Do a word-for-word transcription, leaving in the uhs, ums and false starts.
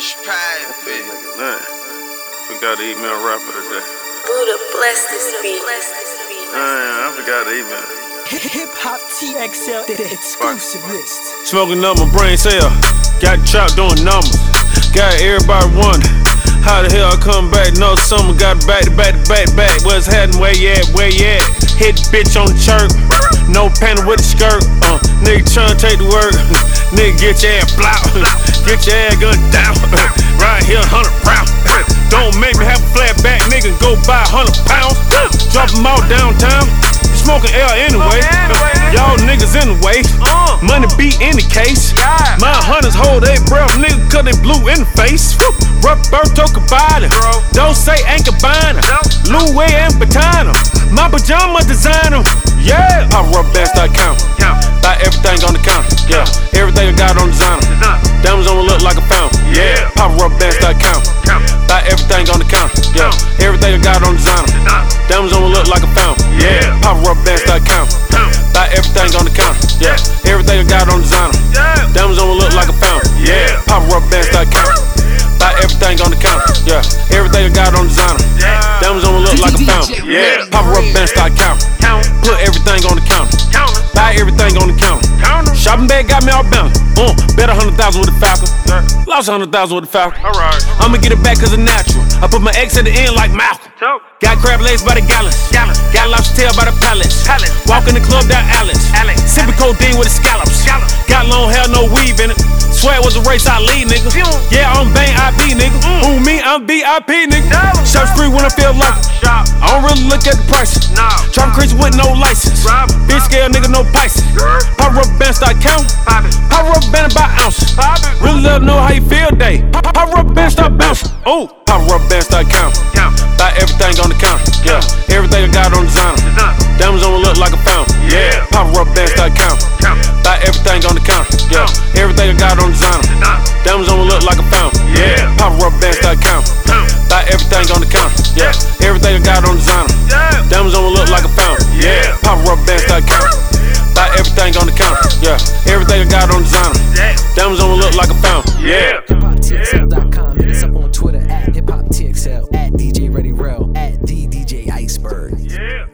Fresh pie, Nah, forgot to email rapper today. Buddha bless this beat. Nah, I forgot to email. Hip Hop T X L, the exclusive list. Smoking up my brain cell, got chopped doing numbers. Got everybody wonder how the hell I come back. No summer, got back to back to back to back. What's happening? Where you at? Where you at? Hit the bitch on the chirp. No panty with the skirt. Uh, nigga tryna take the work. Nigga get your ass blout. Get your ass gunned down. Right here, hundred round. Don't make me have a flat back, nigga. Go buy a hundred pounds. Drop them out downtown. You smoking L anyway. Y'all niggas in the way. Money be in the case. My hunters hold their breath, nigga, cause they blue in the face. Roberto Cavalli. Don't say ain't Cabana. Louis and Batana. My pajama designer. Yeah. Pop rubber bands start counting. Buy everything on the counter. Yeah. Everything I got on designer. Diamonds on look like a fountain. Yeah. Pop rubber bands start counting. Buy everything on the counter. Yeah. Everything I got on designer. Diamonds on look like a fountain. Yeah. Pop rubber bands start counting. Buy everything on the counter. Yeah. Everything I got on designer. Diamonds on look like a fountain. Yeah. Pop rubber bands start counting. Buy everything on the counter. Yeah. Everything I got on designer. Diamonds on look like a fountain. Yeah. Pop rubber bands start counting. Put everything on the counter. Buy everything on the counter. Shopping bag got me all bound. Uh, bet a hundred thousand with the Falcon. Lost a hundred thousand with the Falcon. Alright. I'ma get it back cause it's natural. I put my X at the end like Malcolm. Got crab legs by the gallons. Got lobster tail by the pallets. Walk in the club down Alex. Sipping codeine with the scallops. Got long hair, no weave in it. Swear it was a race I lead, nigga. Yeah, I'm bang I B, nigga. Who me? I'm V I P, nigga. Shop spree when I feel like it. I don't really look at the prices. Trap creature with no license. Big scale, nigga, no Pisces. Pop rubber band start counting. Pop rubber band about ounces. Really love to know how you feel, day. Pop rubber band start bouncing. Oh, pop rubber band start counting. Buy everything on the counter. Yeah, everything I got on designer. Diamonds on look like a fountain. Yeah, pop rubber band start counting. Buy everything on the counter. Yeah, everything I got on designer. Diamonds on look like a fountain. Yeah, pop rubber band start counting. Buy everything on the counter. Yeah, everything I got on designer. Diamonds on look like a fountain. Yeah, pop rubber band start counting. Buy everything on the counter. Yeah, everything I got on designer. Diamonds on look like a fountain. Yeah.